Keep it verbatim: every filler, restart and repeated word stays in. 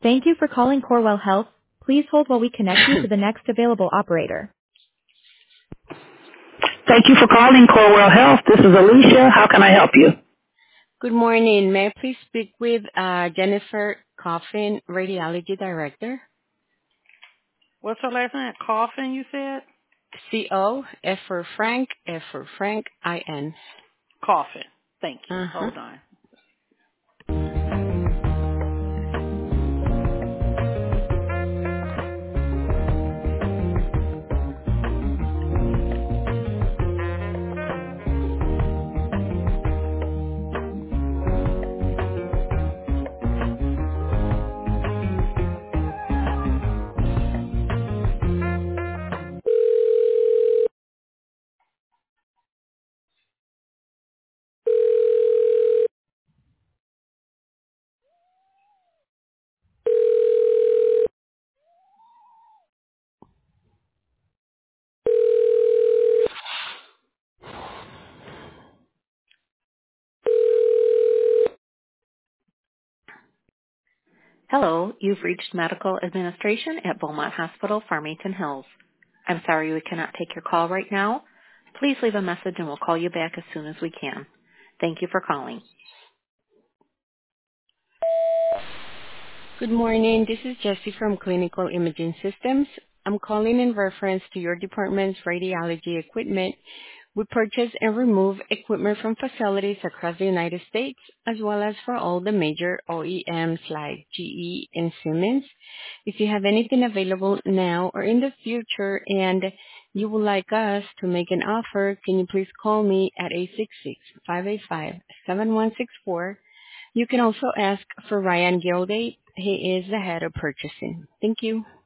Thank you for calling Corewell Health. Please hold while we connect you to the next available operator. Thank you for calling Corewell Health. This is Alicia. How can I help you? Good morning. May I please speak with uh, Jennifer Coffin, Radiology Director? What's her last name? Coffin, you said? C O, F for Frank, F for Frank, I N. Coffin. Thank you. Uh-huh. Hold on. Hello, you've reached medical administration at Beaumont Hospital, Farmington Hills. I'm sorry we cannot take your call right now. Please leave a message and we'll call you back as soon as we can. Thank you for calling. Good morning. This is Jessie from Clinical Imaging Systems. I'm calling in reference to your department's radiology equipment. We purchase and remove equipment from facilities across the United States, as well as for all the major O E Ms like G E and Siemens. If you have anything available now or in the future and you would like us to make an offer, can you please call me at eight six six, five eight five, seven one six four. You can also ask for Ryan Gilday. He is the head of purchasing. Thank you.